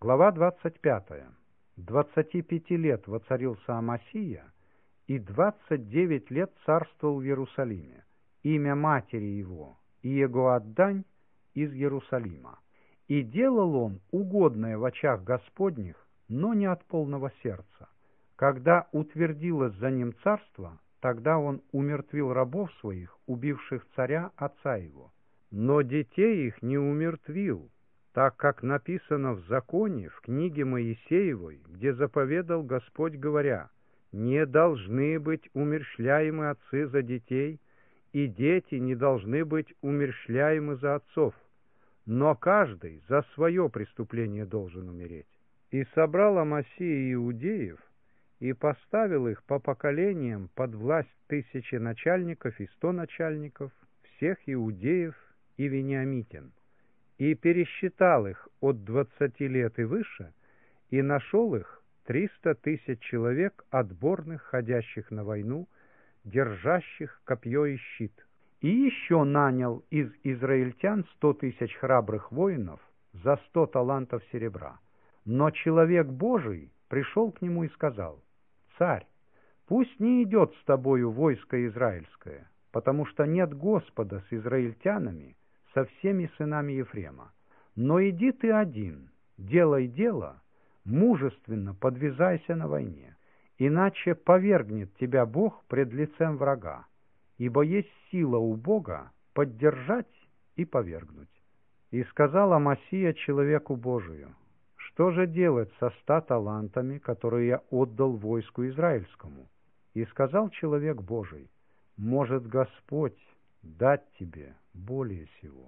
Глава 25. 25 лет воцарился Амасия, и 29 лет царствовал в Иерусалиме. Имя матери его Иегоаддань из Иерусалима. И делал он угодное в очах Господних, но не от полного сердца. Когда утвердилось за ним царство, тогда он умертвил рабов своих, убивших царя отца его. Но детей их не умертвил, так как написано в законе, в книге Моисеевой, где заповедал Господь, говоря: «Не должны быть умерщвляемы отцы за детей, и дети не должны быть умерщвляемы за отцов, но каждый за свое преступление должен умереть». И собрал Амасия иудеев, и поставил их по поколениям под власть 1000 начальников и 100 начальников, всех иудеев и вениамитян, и пересчитал их от 20 лет и выше, и нашел их 300 000 человек, отборных, ходящих на войну, держащих копье и щит. И еще нанял из израильтян 100 000 храбрых воинов за 100 талантов серебра. Но человек Божий пришел к нему и сказал: «Царь, пусть не идет с тобою войско израильское, потому что нет Господа с израильтянами, со всеми сынами Ефрема. Но иди ты один, делай дело, мужественно подвязайся на войне, иначе повергнет тебя Бог пред лицем врага, ибо есть сила у Бога поддержать и повергнуть». И сказал Амасия человеку Божию: «Что же делать со 100 талантами, которые я отдал войску израильскому?» И сказал человек Божий: «Может Господь дать тебе более сего».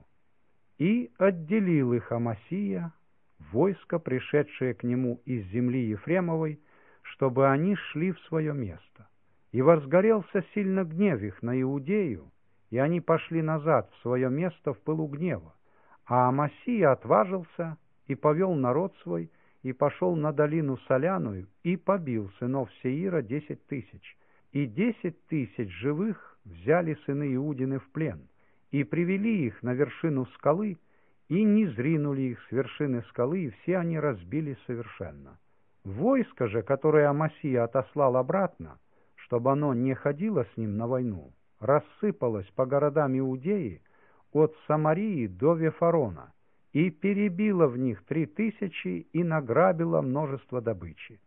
И отделил их Амасия, войско, пришедшее к нему из земли Ефремовой, чтобы они шли в свое место. И возгорелся сильно гнев их на Иудею, и они пошли назад в свое место в пылу гнева. А Амасия отважился и повел народ свой, и пошел на долину Соляную, и побил сынов Сеира 10 000, и 10 000 живых взяли сыны Иудины в плен, и привели их на вершину скалы, и низринули их с вершины скалы, и все они разбились совершенно. Войско же, которое Амасия отослал обратно, чтобы оно не ходило с ним на войну, рассыпалось по городам Иудеи от Самарии до Вефарона, и перебило в них 3000 и награбило множество добычи.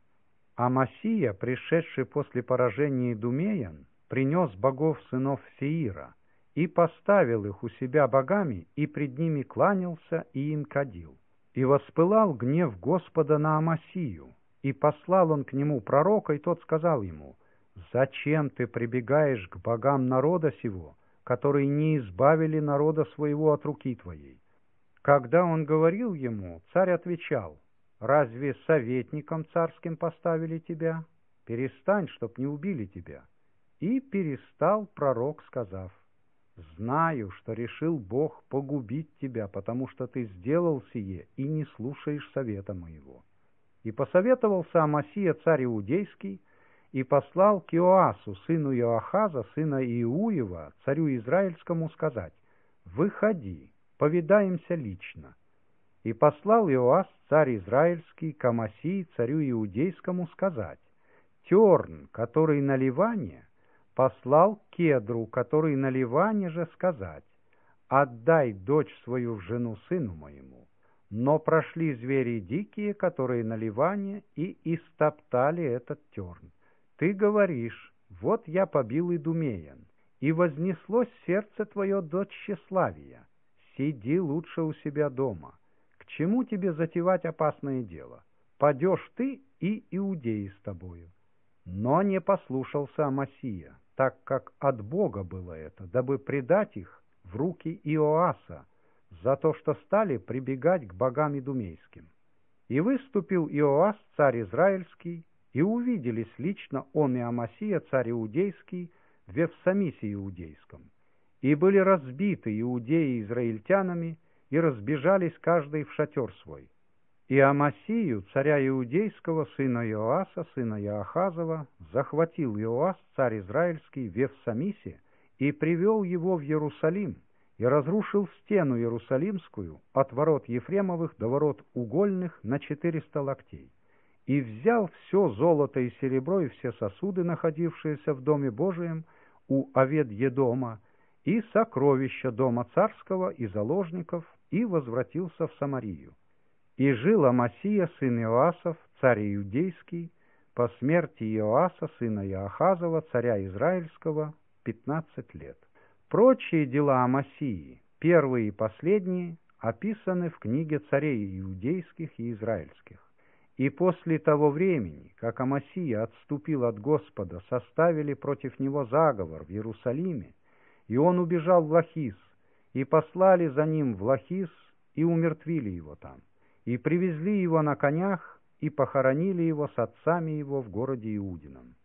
Амасия, пришедший после поражения идумеян, принес богов сынов Сеира, и поставил их у себя богами, и пред ними кланялся, и им кадил. И воспылал гнев Господа на Амасию, и послал он к нему пророка, и тот сказал ему: «Зачем ты прибегаешь к богам народа сего, которые не избавили народа своего от руки твоей?» Когда он говорил ему, царь отвечал: «Разве советником царским поставили тебя? Перестань, чтоб не убили тебя». И перестал пророк, сказав: «Знаю, что решил Бог погубить тебя, потому что ты сделал сие и не слушаешь совета моего». И посоветовался Амасия царь Иудейский, и послал к Иоасу, сыну Иоахаза, сына Иуева, царю Израильскому, сказать: «Выходи, повидаемся лично». И послал Иоас, царь Израильский, к Амасии, царю Иудейскому, сказать: «Терн, который на Ливане, послал Кедру, который на Ливане же, сказать: отдай дочь свою в жену сыну моему. Но прошли звери дикие, которые на Ливане, и истоптали этот терн. Ты говоришь: вот я побил идумеян, и вознеслось сердце твое до тщеславия. Сиди лучше у себя дома. К чему тебе затевать опасное дело? Падешь ты, и иудеи с тобою». Но не послушался Амасия, так как от Бога было это, дабы предать их в руки Иоаса, за то, что стали прибегать к богам идумейским. И выступил Иоас, царь Израильский, и увиделись лично он и Амасия, царь Иудейский, в Вефсамисе Иудейском. И были разбиты иудеи израильтянами, и разбежались каждый в шатер свой. И Амасию, царя Иудейского, сына Иоаса, сына Иоахазова, захватил Иоас, царь Израильский, в Вефсамисе, и привел его в Иерусалим, и разрушил стену Иерусалимскую от ворот Ефремовых до ворот угольных на 400 локтей, и взял все золото и серебро и все сосуды, находившиеся в Доме Божием у Овед-Едома, и сокровища Дома Царского и заложников, и возвратился в Самарию. И жил Амасия, сын Иоасов, царь иудейский, по смерти Иоаса, сына Иоахазова, царя Израильского, 15 лет. Прочие дела Амасии, первые и последние, описаны в книге царей иудейских и израильских. И после того времени, как Амасия отступил от Господа, составили против него заговор в Иерусалиме, и он убежал в Лахис, и послали за ним в Лахис, и умертвили его там, и привезли его на конях, и похоронили его с отцами его в городе Иудином.